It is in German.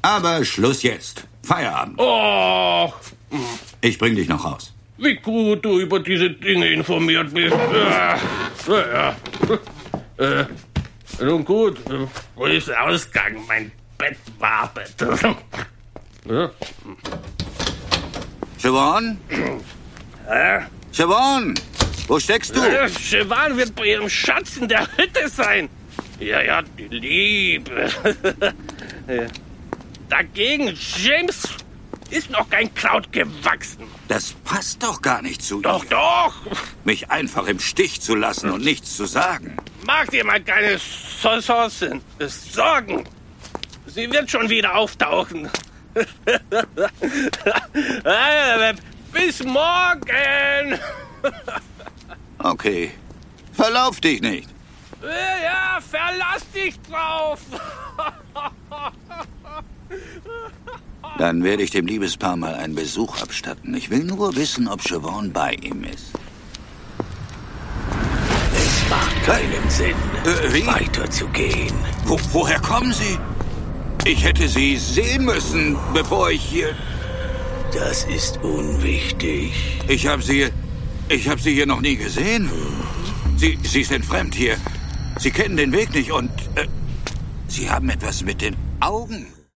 Aber Schluss jetzt. Feierabend. Oh, Ich bring dich noch raus. wie gut du über diese Dinge informiert bist. Nun gut, wo ist der Ausgang? Mein Bett wartet. Ja. Siobhan? Siobhan, wo steckst du? Siobhan wird bei ihrem Schatz in der Hütte sein. Ja, die Liebe. Dagegen, James, ist noch kein Kraut gewachsen. Das passt doch gar nicht zu Doch, ihr. doch. Mich einfach im Stich zu lassen und nichts zu sagen. Mach dir mal keine Sorgen. Sie wird schon wieder auftauchen. Bis morgen. Okay. Verlauf dich nicht. Ja, verlass dich drauf. Dann werde ich dem Liebespaar mal einen Besuch abstatten. Ich will nur wissen, ob Siobhan bei ihm ist. Es macht keinen Sinn, Wie? weiterzugehen. Woher kommen Sie? Ich hätte Sie sehen müssen, bevor ich hier... Das ist unwichtig. Ich habe Sie hier noch nie gesehen. Sie sind fremd hier. Sie kennen den Weg nicht und... Sie haben etwas mit den Augen.